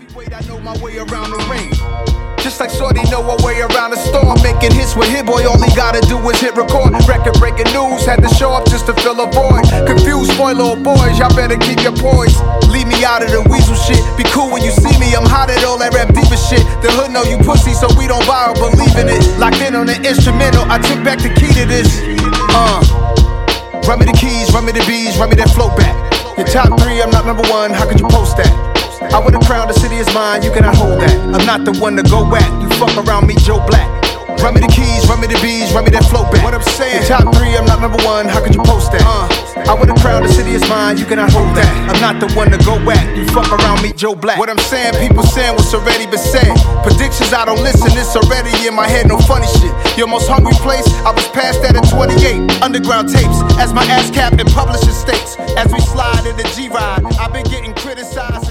heavyweight, I know my way around the ring. Just like Shorty know her way around the storm. Making hits with Hit Boy, all he gotta do is hit record. Record breaking news, had to show up just to fill a void. Confused boy, little boys, y'all better keep your poise. Leave me out of the weasel shit. Be cool when you see me, I'm hot at all that rap diva shit. The hood know you pussy, so we don't buy or believe in it. Locked in on the instrumental, I took back the key to this. Run me the keys, run me the bees, run me that flow back. Your top 3, I'm not number 1, how could you post that? I would've crowned the city is mine, you cannot hold that. I'm not the one to go back, you fuck around me, Joe Black. Run me the keys, run me the bees, run me that flow back. What I'm saying, your top 3, I'm not number 1, how could you post that? I would've crowned the city is mine, you cannot hold that. I'm not the one to go back, you fuck around me, Joe Black. What I'm saying, people saying what's already been said. Predictions, I don't listen, it's already in my head, no funny shit. Your most hungry place, I was past that at 28. Underground tapes, as my ass cap and publishing states. As we slide in the G-Ride, I've been getting criticized.